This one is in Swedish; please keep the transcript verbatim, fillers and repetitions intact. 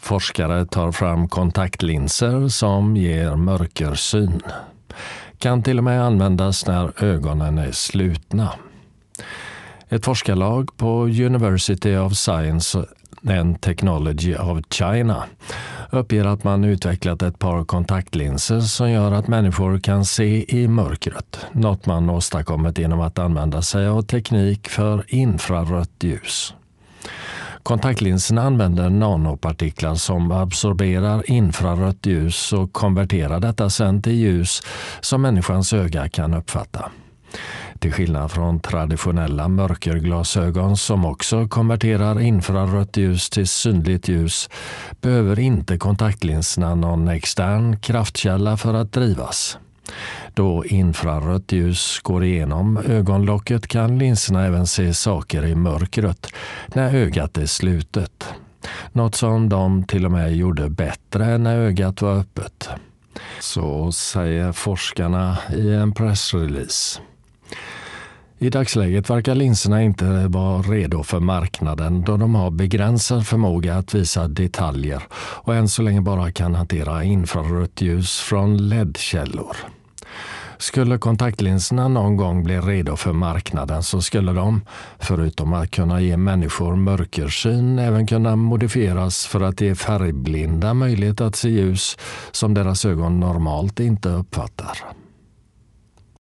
Forskare tar fram kontaktlinser som ger mörkersyn. Kan till och med användas när ögonen är slutna. Ett forskarlag på University of Science and Technology of China uppger att man utvecklat ett par kontaktlinser som gör att människor kan se i mörkret. Något man åstadkommit genom att använda sig av teknik för infrarött ljus. Kontaktlinserna använder nanopartiklar som absorberar infrarött ljus och konverterar detta sen till ljus som människans öga kan uppfatta. Till skillnad från traditionella mörkerglasögon som också konverterar infrarött ljus till synligt ljus behöver inte kontaktlinserna någon extern kraftkälla för att drivas. Då infrarött ljus går igenom ögonlocket kan linserna även se saker i mörkret när ögat är slutet. Något som de till och med gjorde bättre när ögat var öppet. Så säger forskarna i en pressrelease. I dagsläget verkar linserna inte vara redo för marknaden då de har begränsad förmåga att visa detaljer och än så länge bara kan hantera infrarött ljus från L E D-källor. Skulle kontaktlinserna någon gång bli redo för marknaden så skulle de, förutom att kunna ge människor mörkersyn, även kunna modifieras för att ge färgblinda möjlighet att se ljus som deras ögon normalt inte uppfattar.